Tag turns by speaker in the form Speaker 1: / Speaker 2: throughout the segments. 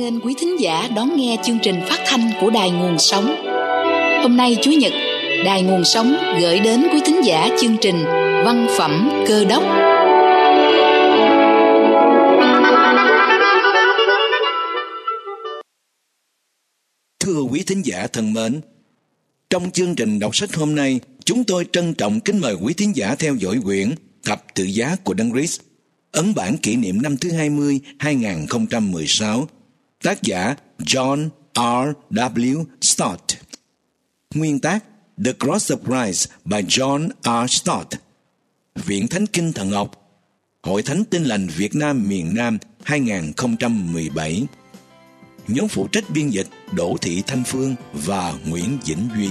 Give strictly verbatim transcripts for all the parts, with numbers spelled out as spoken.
Speaker 1: nghênh quý thính giả đón nghe chương trình phát thanh của Đài Nguồn Sống. Hôm nay Chủ nhật, Đài Nguồn Sống gửi đến quý thính giả chương trình Văn phẩm Cơ đốc.
Speaker 2: Thưa quý thính giả thân mến, trong chương trình đọc sách hôm nay, chúng tôi trân trọng kính mời quý thính giả theo dõi quyển Thập Tự Giá của Đấng Christ, ấn bản kỷ niệm năm thứ hai mươi, hai nghìn không trăm mười sáu, tác giả John R W Stott. Nguyên tác The Cross of Christ by John R Stott. Viện Thánh Kinh Thần học, Hội Thánh Tin Lành Việt Nam miền Nam hai nghìn không trăm mười bảy. Nhóm phụ trách biên dịch Đỗ Thị Thanh Phương và Nguyễn Vĩnh Duy.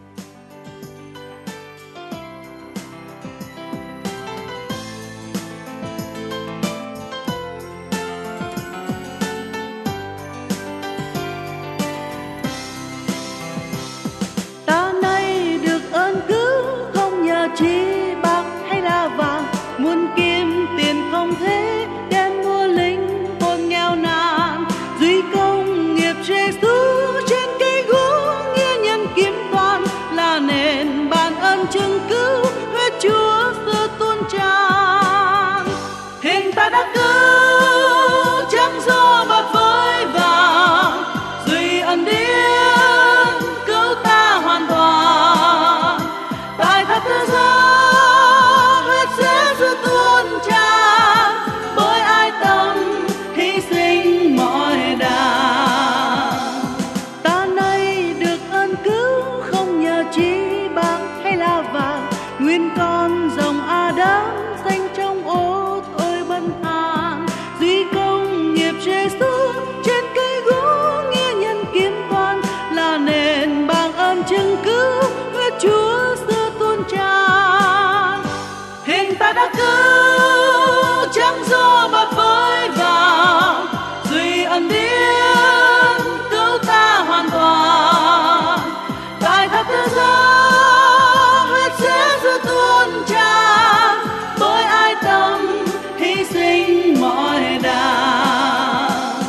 Speaker 3: Ta nay được ơn cứu không nhờ chi bạc hay là vàng, muôn kim tiền không thế đem mua linh hồn nghèo nàn. Duy công nghiệp Giêsu trên cây gỗ, nghĩa nhân kiếm toàn là nền ban ơn chứng cứu, huyết Chúa xưa tuôn tràn. Hình ta đã cứu chẳng do bạc với vàng, duy ân điển cứu ta hoàn toàn. Tại thập tự giá huyết Giêsu tuôn tràn, bởi ai tâm hy sinh mọi đàng. Ta nay được ơn cứu không nhờ chi bạc hay là vàng, nguyên con dòng Adam danh trong ô tôi bần hàn. Duy công nghiệp Giêsu trên cây gỗ, nghĩa nhân kiếm toàn là nền bằng ơn chứng cứu, huyết Chúa xưa tuôn tràn. Hình ta đã cứu chẳng do bạc với vàng, duy ân điển cứu ta hoàn toàn. Tại thập tự giá huyết Giêsu tuôn tràn, bởi ai tâm hy sinh mọi đàng.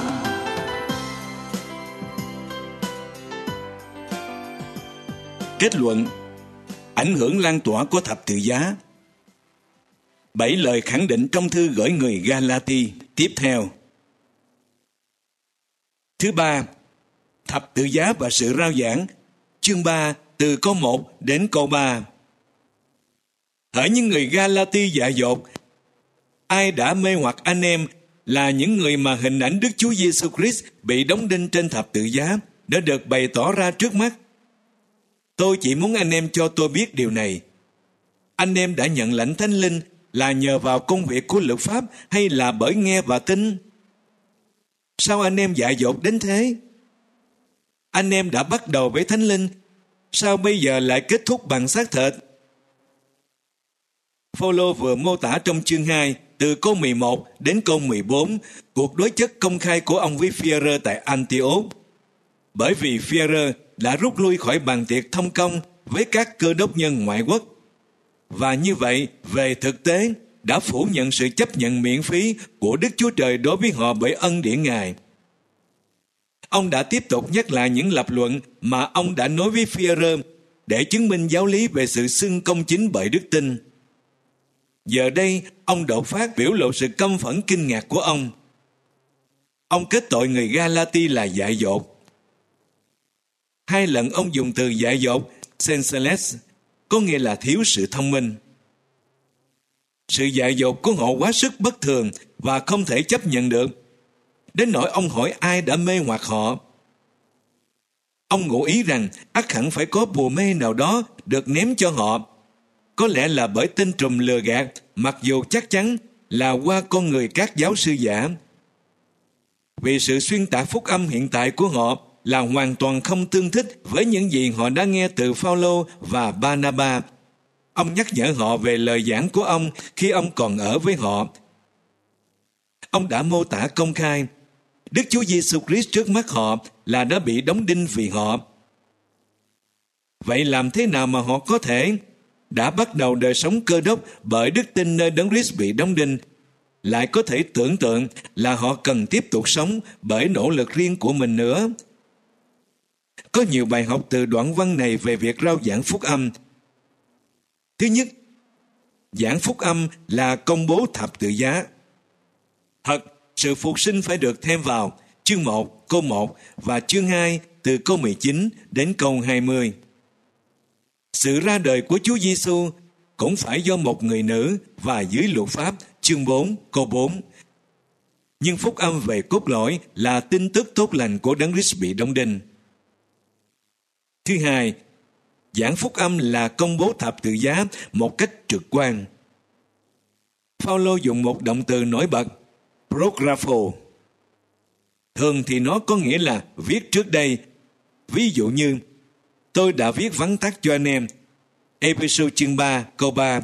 Speaker 2: Kết luận: ảnh hưởng lan tỏa của thập tự giá. Bảy lời khẳng định trong thư gửi người Galati. Tiếp theo, thứ ba, thập tự giá và sự rao giảng. Chương ba, từ câu một đến câu ba. Hỡi những người Galati dại dột, ai đã mê hoặc anh em là những người mà hình ảnh Đức Chúa Giêsu Christ bị đóng đinh trên thập tự giá đã được bày tỏ ra trước mắt. Tôi chỉ muốn anh em cho tôi biết điều này. Anh em đã nhận lãnh Thánh Linh là nhờ vào công việc của luật pháp hay là bởi nghe và tin? Sao anh em dại dột đến thế? Anh em đã bắt đầu với Thánh Linh, sao bây giờ lại kết thúc bằng xác thịt? Phao-lô vừa mô tả trong chương hai, từ câu mười một đến câu mười bốn, cuộc đối chất công khai của ông với Phi-e-rơ tại Antioch. Bởi vì Phi-e-rơ đã rút lui khỏi bàn tiệc thông công với các cơ đốc nhân ngoại quốc, và như vậy về thực tế đã phủ nhận sự chấp nhận miễn phí của Đức Chúa Trời đối với họ bởi ân điển Ngài. Ông đã tiếp tục nhắc lại những lập luận mà ông đã nói với Phi-e-rơ để chứng minh giáo lý về sự xưng công chính bởi đức tin. Giờ đây, ông đột phát biểu lộ sự căm phẫn kinh ngạc của ông. Ông kết tội người Galati là dại dột. Hai lần ông dùng từ dại dột, senseless, có nghĩa là thiếu sự thông minh. Sự dại dột của họ quá sức bất thường và không thể chấp nhận được, đến nỗi ông hỏi ai đã mê hoặc họ. Ông ngụ ý rằng ắt hẳn phải có bùa mê nào đó được ném cho họ, có lẽ là bởi tên trùm lừa gạt, mặc dù chắc chắn là qua con người các giáo sư giả. Vì sự xuyên tạc phúc âm hiện tại của họ là hoàn toàn không tương thích với những gì họ đã nghe từ Phao-lô và Ba-na-ba. Ông nhắc nhở họ về lời giảng của ông khi ông còn ở với họ. Ông đã mô tả công khai Đức Chúa Giêsu Christ trước mắt họ là đã bị đóng đinh vì họ. Vậy làm thế nào mà họ có thể đã bắt đầu đời sống cơ đốc bởi đức tin nơi Đấng Christ bị đóng đinh, lại có thể tưởng tượng là họ cần tiếp tục sống bởi nỗ lực riêng của mình nữa. Có nhiều bài học từ đoạn văn này về việc rao giảng phúc âm. Thứ nhất, giảng phúc âm là công bố thập tự giá. Thật, sự phục sinh phải được thêm vào chương một câu một và chương hai từ câu mười chín đến câu hai mươi. Sự ra đời của Chúa Giêsu cũng phải do một người nữ và dưới luật pháp chương bốn câu bốn. Nhưng phúc âm về cốt lõi là tin tức tốt lành của Đấng Christ bị đóng đinh. Thứ hai, giảng phúc âm là công bố thập tự giá một cách trực quan. Phao-lô dùng một động từ nổi bật, prographo. Thường thì nó có nghĩa là viết trước đây. Ví dụ như, tôi đã viết vắn tắt cho anh em, Ê-phê-sô chương ba câu ba.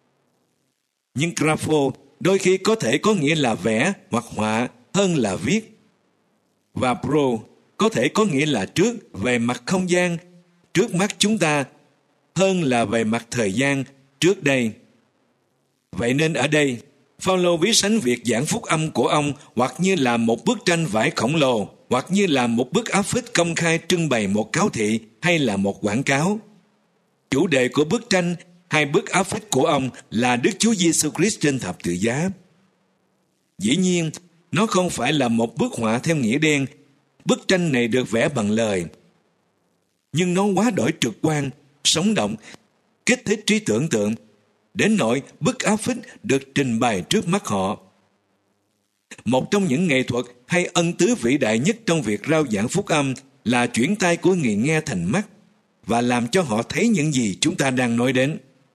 Speaker 2: Nhưng grapho đôi khi có thể có nghĩa là vẽ hoặc họa hơn là viết. Và pro có thể có nghĩa là trước về mặt không gian, trước mắt chúng ta, hơn là về mặt thời gian, trước đây. Vậy nên ở đây, Phao-lô ví sánh việc giảng phúc âm của ông hoặc như là một bức tranh vải khổng lồ, hoặc như là một bức áp phích công khai trưng bày một cáo thị hay là một quảng cáo. Chủ đề của bức tranh hay bức áp phích của ông là Đức Chúa Giêsu Christ trên thập tự giá. Dĩ nhiên, nó không phải là một bức họa theo nghĩa đen. Bức tranh này được vẽ bằng lời. Nhưng nó quá đổi trực quan, sống động, kích thích trí tưởng tượng, đến nỗi bức áp phích được trình bày trước mắt họ. Một trong những nghệ thuật hay ân tứ vĩ đại nhất trong việc rao giảng phúc âm là chuyển tai của người nghe thành mắt và làm cho họ thấy những gì chúng ta đang nói đến.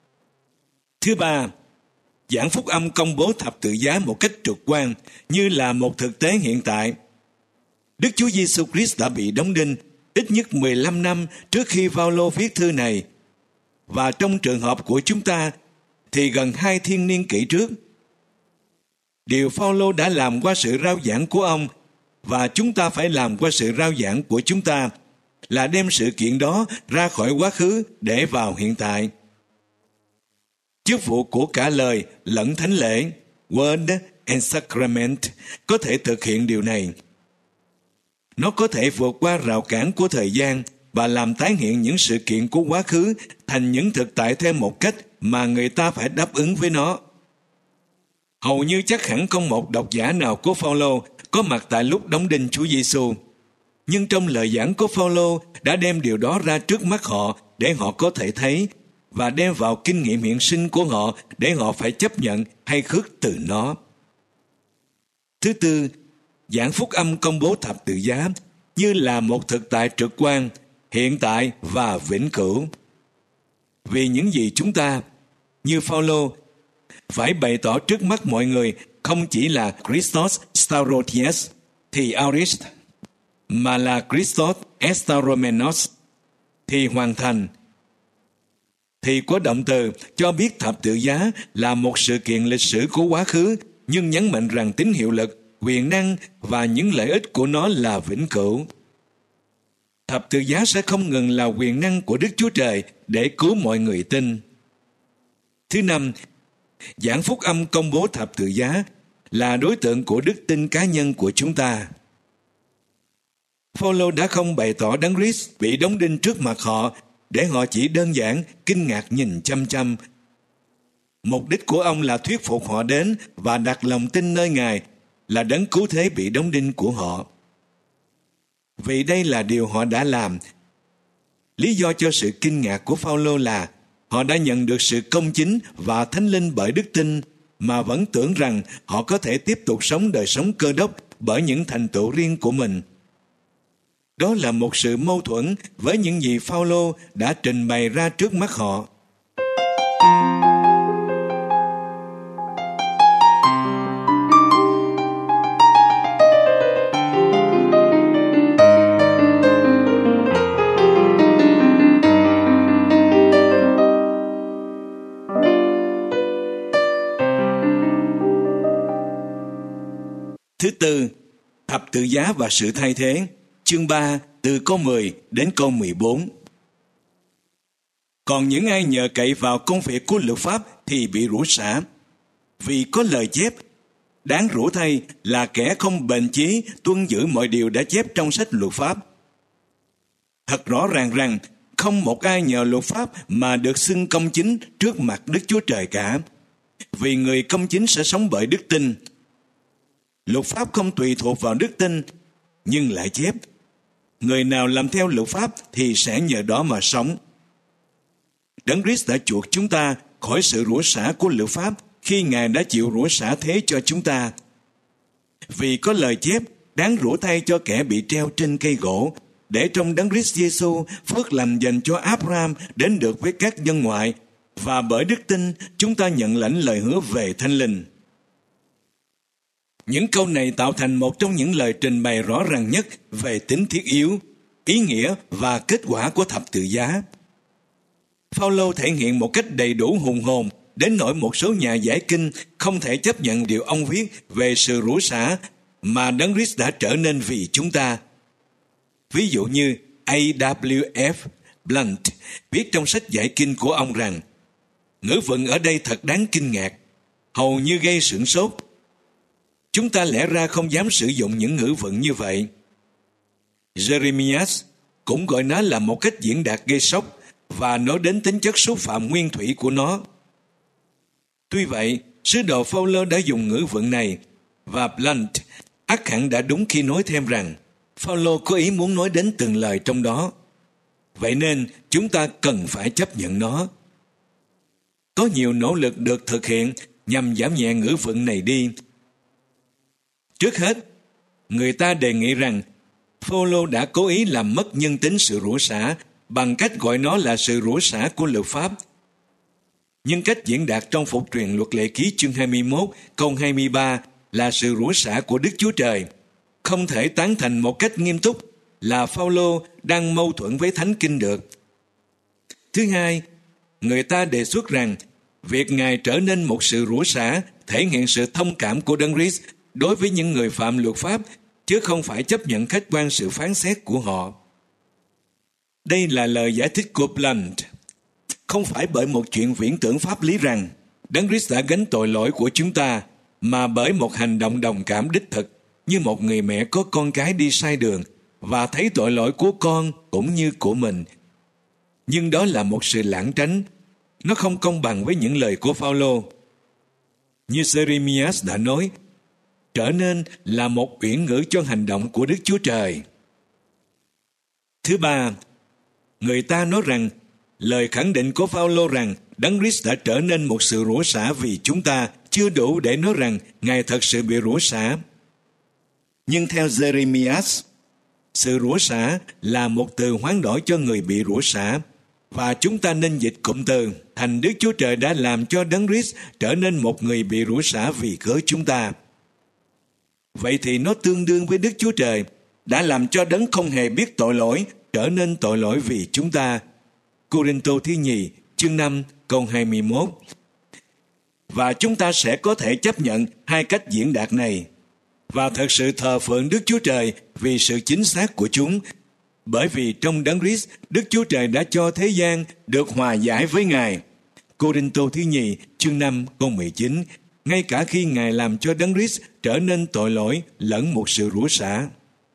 Speaker 2: Thứ ba, giảng phúc âm công bố thập tự giá một cách trực quan như là một thực tế hiện tại. Đức Chúa Giêsu Christ đã bị đóng đinh ít nhất mười lăm năm trước khi Phao-lô viết thư này, và trong trường hợp của chúng ta thì gần hai thiên niên kỷ trước. Điều Phao-lô đã làm qua sự rao giảng của ông và chúng ta phải làm qua sự rao giảng của chúng ta là đem sự kiện đó ra khỏi quá khứ để vào hiện tại. Chức vụ của cả lời lẫn thánh lễ, Word and Sacrament, có thể thực hiện điều này. Nó có thể vượt qua rào cản của thời gian và làm tái hiện những sự kiện của quá khứ thành những thực tại theo một cách mà người ta phải đáp ứng với nó. Hầu như chắc hẳn không một độc giả nào của Phao-lô có mặt tại lúc đóng đinh Chúa Giêsu. Nhưng trong lời giảng của Phao-lô đã đem điều đó ra trước mắt họ để họ có thể thấy và đem vào kinh nghiệm hiện sinh của họ để họ phải chấp nhận hay khước từ nó. Thứ tư, giảng phúc âm công bố thập tự giá như là một thực tại trực quan, hiện tại và vĩnh cửu. Vì những gì chúng ta, như Phao-lô, phải bày tỏ trước mắt mọi người không chỉ là Christos staurotheis thì aorist, mà là Christos estauromenos thì hoàn thành. Thì có động từ cho biết thập tự giá là một sự kiện lịch sử của quá khứ, nhưng nhấn mạnh rằng tính hiệu lực, quyền năng và những lợi ích của nó là vĩnh cửu. Thập tự giá sẽ không ngừng là quyền năng của Đức Chúa Trời để cứu mọi người tin. Thứ năm, giảng phúc âm công bố thập tự giá là đối tượng của đức tin cá nhân của chúng ta. Phao-lô đã không bày tỏ Đấng Christ bị đóng đinh trước mặt họ để họ chỉ đơn giản kinh ngạc nhìn chăm chăm. Mục đích của ông là thuyết phục họ đến và đặt lòng tin nơi Ngài là Đấng cứu thế bị đóng đinh của họ. Vì đây là điều họ đã làm. Lý do cho sự kinh ngạc của Phao-lô là họ đã nhận được sự công chính và thánh linh bởi đức tin mà vẫn tưởng rằng họ có thể tiếp tục sống đời sống cơ đốc bởi những thành tựu riêng của mình. Đó là một sự mâu thuẫn với những gì Phao-lô đã trình bày ra trước mắt họ. Thứ tư, thập tự giá và sự thay thế, chương ba, từ câu mười đến câu mười bốn. Còn những ai nhờ cậy vào công việc của luật pháp thì bị rủa xả. Vì có lời chép, Đáng rủa thay là kẻ không bền chí tuân giữ mọi điều đã chép trong sách luật pháp. Thật rõ ràng rằng không một ai nhờ luật pháp mà được xưng công chính trước mặt Đức Chúa Trời cả, vì người công chính sẽ sống bởi đức tin. Luật pháp không tùy thuộc vào đức tin, nhưng lại chép, người nào làm theo luật pháp thì sẽ nhờ đó mà sống. Đấng Christ đã chuộc chúng ta khỏi sự rủa xả của luật pháp khi Ngài đã chịu rủa xả thế cho chúng ta. Vì có lời chép, đáng rủa thay cho kẻ bị treo trên cây gỗ, để trong Đấng Christ Giêsu phước lành dành cho Abraham đến được với các dân ngoại, và bởi đức tin chúng ta nhận lãnh lời hứa về Thánh Linh. Những câu này tạo thành một trong những lời trình bày rõ ràng nhất về tính thiết yếu, ý nghĩa và kết quả của thập tự giá. Phao-lô thể hiện một cách đầy đủ hùng hồn đến nỗi một số nhà giải kinh không thể chấp nhận điều ông viết về sự rủa xả mà Đấng Christ đã trở nên vì chúng ta. Ví dụ như A W F Blunt viết trong sách giải kinh của ông rằng ngữ vựng ở đây thật đáng kinh ngạc, hầu như gây sửng sốt. Chúng ta lẽ ra không dám sử dụng những ngữ vựng như vậy. Jeremias cũng gọi nó là một cách diễn đạt gây sốc và nói đến tính chất xúc phạm nguyên thủy của nó. Tuy vậy, sứ đồ Phao-lô đã dùng ngữ vựng này, và Blunt ắt hẳn đã đúng khi nói thêm rằng Phao-lô có ý muốn nói đến từng lời trong đó. Vậy nên chúng ta cần phải chấp nhận nó. Có nhiều nỗ lực được thực hiện nhằm giảm nhẹ ngữ vựng này đi. Trước hết, người ta đề nghị rằng Phao-lô đã cố ý làm mất nhân tính sự rủa xả bằng cách gọi nó là sự rủa xả của luật pháp. Nhưng cách diễn đạt trong phục truyền luật lệ ký chương hai mươi mốt câu hai mươi ba là sự rủa xả của Đức Chúa Trời, không thể tán thành một cách nghiêm túc là Phao-lô đang mâu thuẫn với Thánh Kinh được. Thứ hai, người ta đề xuất rằng việc Ngài trở nên một sự rủa xả thể hiện sự thông cảm của Đấng Christ đối với những người phạm luật pháp, chứ không phải chấp nhận khách quan sự phán xét của họ. Đây là lời giải thích của Blunt. Không phải bởi một chuyện viễn tưởng pháp lý rằng Đấng Christ đã gánh tội lỗi của chúng ta, mà bởi một hành động đồng cảm đích thực, như một người mẹ có con cái đi sai đường và thấy tội lỗi của con cũng như của mình. Nhưng đó là một sự lảng tránh. Nó không công bằng với những lời của Phao-lô. Như Jeremias đã nói, trở nên là một uyển ngữ cho hành động của Đức Chúa Trời. Thứ ba, người ta nói rằng lời khẳng định của Phao-lô rằng Đấng Christ đã trở nên một sự rủa xả vì chúng ta chưa đủ để nói rằng Ngài thật sự bị rủa xả. Nhưng theo Jeremias, sự rủa xả là một từ hoán đổi cho người bị rủa xả, và chúng ta nên dịch cụm từ thành Đức Chúa Trời đã làm cho Đấng Christ trở nên một người bị rủa xả vì cớ chúng ta. Vậy thì nó tương đương với Đức Chúa Trời đã làm cho Đấng không hề biết tội lỗi trở nên tội lỗi vì chúng ta. Cô-rinh-tô thứ nhì chương năm câu hai mươi mốt. Và chúng ta sẽ có thể chấp nhận hai cách diễn đạt này và thật sự thờ phượng Đức Chúa Trời vì sự chính xác của chúng, bởi vì trong Đấng Christ, Đức Chúa Trời đã cho thế gian được hòa giải với Ngài. Cô-rinh-tô thứ nhì chương năm câu mười chín. Ngay cả khi Ngài làm cho Đấng Christ trở nên tội lỗi lẫn một sự rủa xả.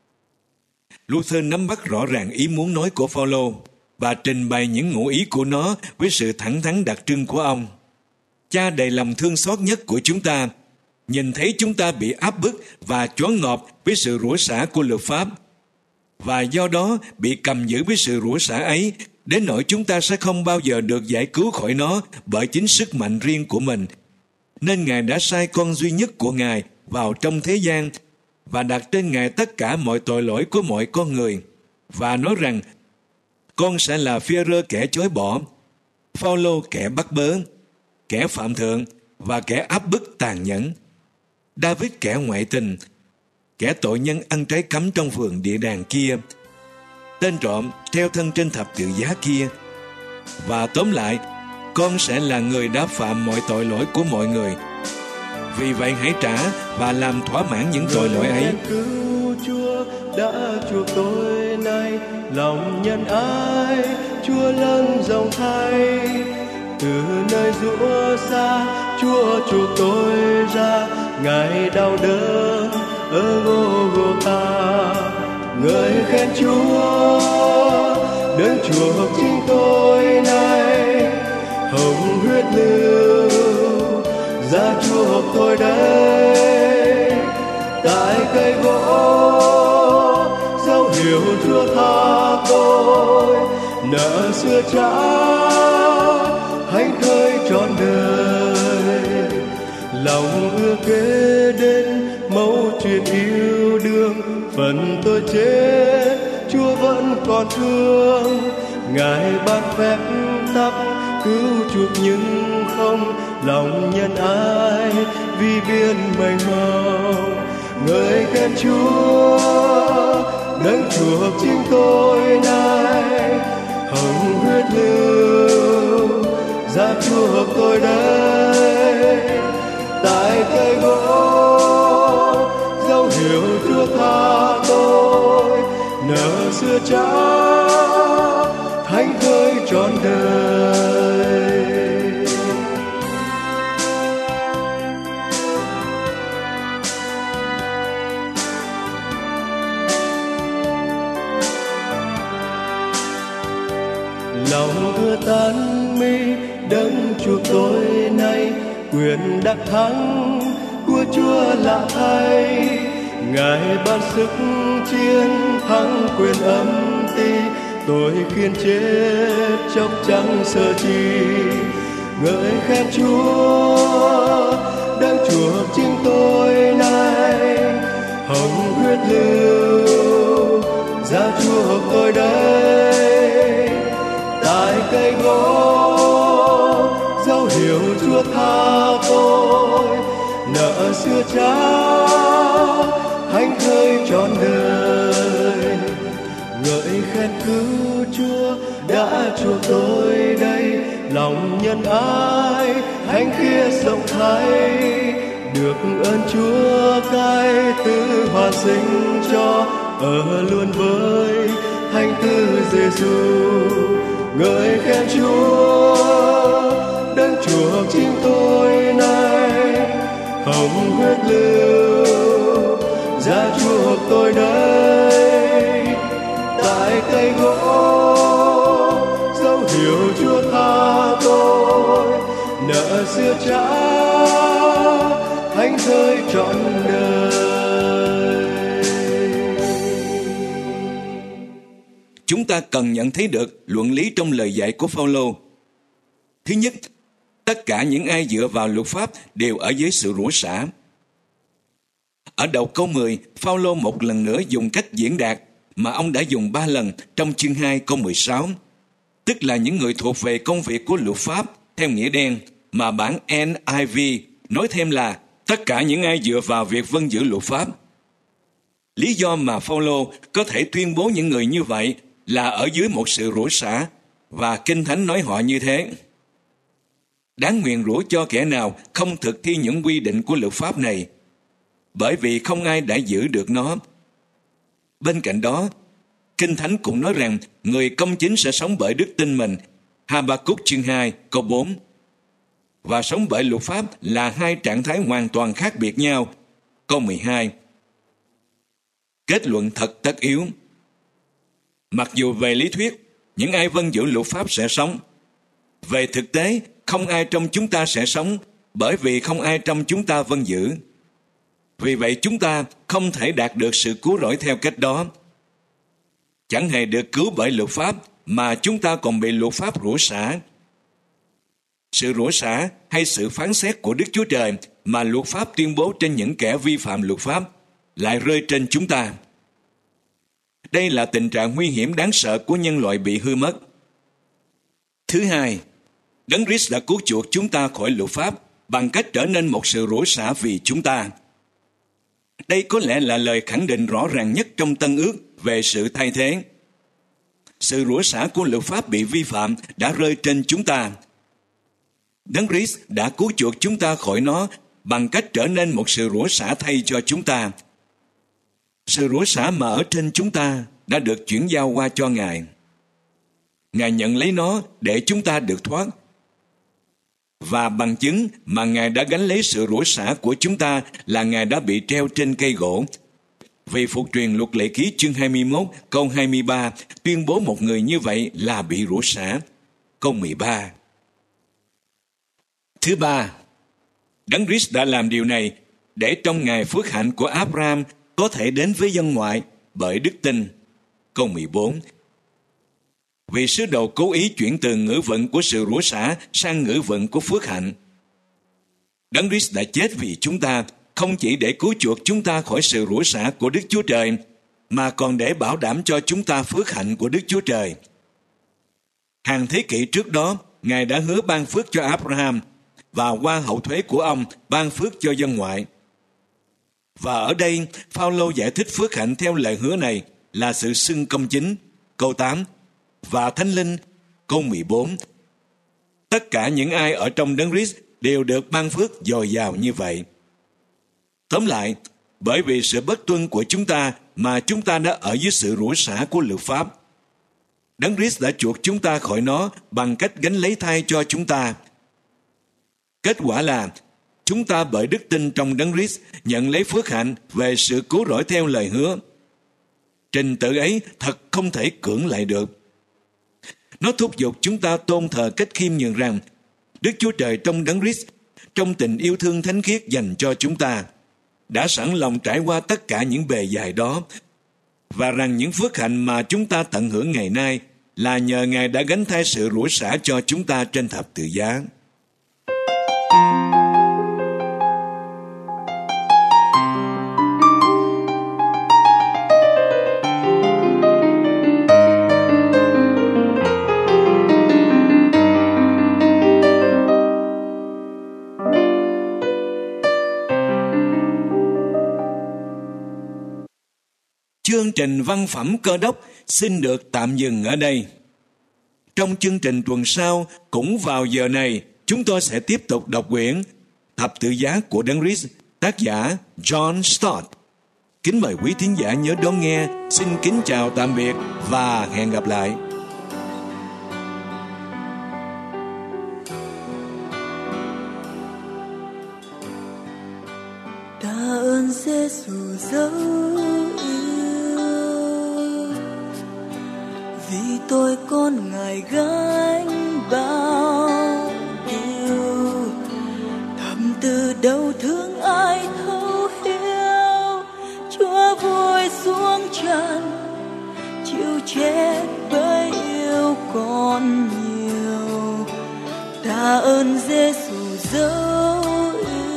Speaker 2: Luther nắm bắt rõ ràng ý muốn nói của Phao-lô và trình bày những ngụ ý của nó với sự thẳng thắn đặc trưng của ông. Cha đầy lòng thương xót nhất của chúng ta nhìn thấy chúng ta bị áp bức và choáng ngợp với sự rủa xả của luật pháp, và do đó bị cầm giữ với sự rủa xả ấy, đến nỗi chúng ta sẽ không bao giờ được giải cứu khỏi nó bởi chính sức mạnh riêng của mình. Nên Ngài đã sai con duy nhất của Ngài vào trong thế gian và đặt trên Ngài tất cả mọi tội lỗi của mọi con người, và nói rằng con sẽ là Phi-e-rơ kẻ chối bỏ, Phao-lô kẻ bắt bớ, kẻ phạm thượng và kẻ áp bức tàn nhẫn, David kẻ ngoại tình, kẻ tội nhân ăn trái cấm trong vườn địa đàng kia, tên trộm treo thân trên thập tự giá kia. Và tóm lại, con sẽ là người đã phạm mọi tội lỗi của mọi người. Vì vậy hãy trả và làm thỏa mãn những tội lỗi ấy.
Speaker 4: Cứu Chúa đã chuộc tôi nay, lòng nhân ái Chúa lâng rộng thay. Từ nơi rủa xa Chúa chuộc tôi ra, ngày đau đớn ở Golgotha. Ngợi khen Chúa, đấng chuộc chính tôi này, hồng huyết lưu giá chuộc tôi đây. Tại cây gỗ dấu hiệu Chúa tha tôi, nợ xưa trả hạnh khơi trọn đời. Lòng ưa kế đến mẫu chuyện yêu đương, phần tôi chết Chúa vẫn còn thương. Ngài ban phép tắc cứu chuộc nhưng không lòng nhân ai, vì biên mênh mông. Ngợi khen Chúa, đấng chuộc chính tôi này, hồng huyết lưu giá chuộc tôi đây. Tại cây gỗ dấu hiệu Chúa tha tôi, nợ xưa trả thánh thơi trọn đời. Lòng ưa tán mi đấng chuộc tôi nay, quyền đắc thắng của Chúa lạ thay. Ngài ban sức chiến thắng quyền âm ti, tôi khiên chết chốc chẳng sợ chi. Ngợi khen Chúa, đấng chuộc chính tôi này, hồng huyết lưu giá chuộc tôi đây. Tại cây gỗ dấu hiệu Chúa tha tôi, nợ xưa trả hạnh khơi trọn đời. Ngợi khen cứu Chúa đã chuộc tôi đây, lòng nhân ái thánh khiết rộng thay. Được ơn Chúa cai từ hoàn sinh cho, ở luôn với thánh tư Giêsu. Ngợi khen Chúa, đấng chuộc chính tôi này, hồng huyết lưu giá chuộc tôi đây. Tại cây gỗ dấu hiệu Chúa tha tôi, nợ xưa trả thánh thơi trọn đời.
Speaker 2: Chúng ta cần nhận thấy được luận lý trong lời dạy của Phao-lô. Thứ nhất, tất cả những ai dựa vào luật pháp đều ở dưới sự rủa xả. Ở đầu câu mười, Phao-lô một lần nữa dùng cách diễn đạt mà ông đã dùng ba lần trong chương hai câu mười sáu, tức là những người thuộc về công việc của luật pháp theo nghĩa đen, mà bản en i vê nói thêm là tất cả những ai dựa vào việc vâng giữ luật pháp. Lý do mà Phao-lô có thể tuyên bố những người như vậy là ở dưới một sự rủa xả, và Kinh Thánh nói họ như thế. Đáng nguyền rủa cho kẻ nào không thực thi những quy định của luật pháp này, bởi vì không ai đã giữ được nó. Bên cạnh đó, Kinh Thánh cũng nói rằng người công chính sẽ sống bởi đức tin mình, Ha-ba-cúc chương hai câu bốn. Và sống bởi luật pháp là hai trạng thái hoàn toàn khác biệt nhau, câu mười hai. Kết luận thật tất yếu. Mặc dù về lý thuyết, những ai vâng giữ luật pháp sẽ sống, về thực tế, không ai trong chúng ta sẽ sống, bởi vì không ai trong chúng ta vâng giữ. Vì vậy chúng ta không thể đạt được sự cứu rỗi theo cách đó. Chẳng hề được cứu bởi luật pháp, mà chúng ta còn bị luật pháp rủa xả. Sự rủa xả hay sự phán xét của Đức Chúa Trời mà luật pháp tuyên bố trên những kẻ vi phạm luật pháp lại rơi trên chúng ta. Đây là tình trạng nguy hiểm đáng sợ của nhân loại bị hư mất. Thứ hai, Đấng Christ đã cứu chuộc chúng ta khỏi luật pháp bằng cách trở nên một sự rủa xả vì chúng ta. Đây có lẽ là lời khẳng định rõ ràng nhất trong Tân Ước về sự thay thế. Sự rủa xả của luật pháp bị vi phạm đã rơi trên chúng ta. Đấng Christ đã cứu chuộc chúng ta khỏi nó bằng cách trở nên một sự rủa xả thay cho chúng ta. Sự rủa xả mà ở trên chúng ta đã được chuyển giao qua cho Ngài. Ngài nhận lấy nó để chúng ta được thoát. và bằng chứng mà Ngài đã gánh lấy sự rủa xả của chúng ta là Ngài đã bị treo trên cây gỗ. Vì phục truyền Luật Lệ Ký chương hai mươi mốt câu hai mươi ba tuyên bố một người như vậy là bị rủa xả. Câu mười ba. Thứ ba, Đấng Christ đã làm điều này để trong ngày phước hạnh của Abraham có thể đến với dân ngoại bởi đức tin. Câu mười bốn. Vì sứ đồ cố ý chuyển từ ngữ vận của sự rủa xả sang ngữ vận của phước hạnh. Đấng Christ đã chết vì chúng ta, không chỉ để cứu chuộc chúng ta khỏi sự rủa xả của Đức Chúa Trời, mà còn để bảo đảm cho chúng ta phước hạnh của Đức Chúa Trời. Hàng thế kỷ trước đó, Ngài đã hứa ban phước cho Abraham, và qua hậu thuế của ông ban phước cho dân ngoại. Và ở đây, Phao-lô giải thích phước hạnh theo lời hứa này là sự xưng công chính, câu tám, và Thánh Linh, câu mười bốn. Tất cả những ai ở trong Đấng Christ đều được ban phước dồi dào như vậy. Tóm lại, bởi vì sự bất tuân của chúng ta mà chúng ta đã ở dưới sự rủa xả của luật pháp. Đấng Christ đã chuộc chúng ta khỏi nó bằng cách gánh lấy thai cho chúng ta. Kết quả là chúng ta bởi đức tin trong Đấng Christ nhận lấy phước hạnh về sự cứu rỗi theo lời hứa. Trình tự ấy thật không thể cưỡng lại được. Nó thúc giục chúng ta tôn thờ cách khiêm nhường rằng Đức Chúa Trời trong Đấng Christ, trong tình yêu thương thánh khiết dành cho chúng ta, đã sẵn lòng trải qua tất cả những bề dày đó, và rằng những phước hạnh mà chúng ta tận hưởng ngày nay là nhờ Ngài đã gánh thay sự rủa xả cho chúng ta trên thập tự giá. Chương trình văn phẩm Cơ Đốc xin được tạm dừng ở đây. Trong chương trình tuần sau, cũng vào giờ này, chúng tôi sẽ tiếp tục đọc quyển Thập tự giá của Đấng Christ, tác giả John Stott. Kính mời quý thính giả nhớ đón nghe. Xin kính chào tạm biệt và hẹn gặp lại.
Speaker 5: Tạ ơn Giê-xu dấu vì tôi con Ngài gánh bao điều, thầm từ đâu thương ai thấu hiểu. Chúa vui xuống trần chịu chết bởi yêu con nhiều. Tạ ơn Giê-xu dấu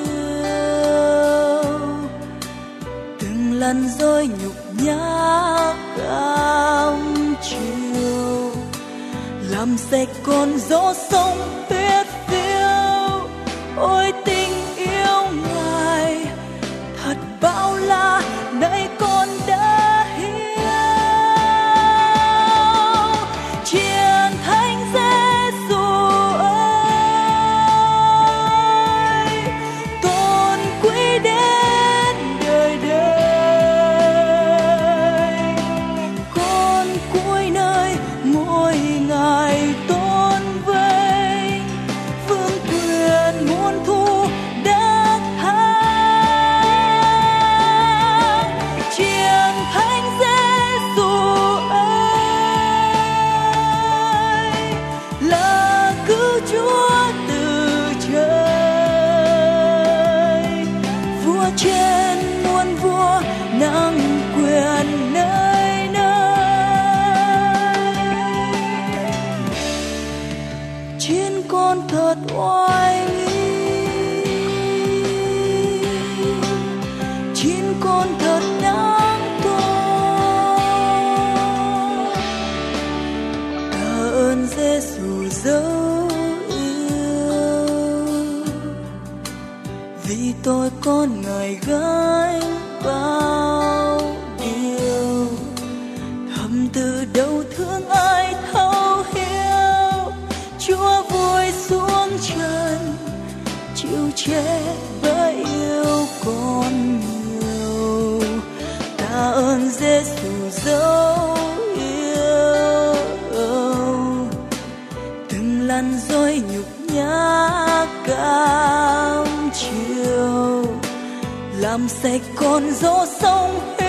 Speaker 5: yêu, từng lần rồi nhục nhã cam chiều, làm sạch con gió sông huyết phiêu. Ôi tình yêu Ngài thật bao la, nay con đã hiểu. Chiến thánh Giê-xu ơi, tôn quý đến đời đời. Con cuối nơi ngôi Ngài tôn vinh, vương quyền muôn thu đã thắng. Chiến thánh Giê-xu ơi, là cứu Chúa từ trời, vua trên muôn vua nặng quyền nơi nơi. Chiến con thật oai nghi, chiến con thật đáng tôn. Tạ ơn Giê-xu dấu yêu, vì tôi con Ngài gánh bao điều, thầm từ đâu thương ai thấu hiểu. Chúa vui xuống trần chịu chết bởi yêu con nhiều. Tạ ơn Giê-xu dấu yêu, từng lần rồi nhục nhã cam chiều, làm sạch con gió sông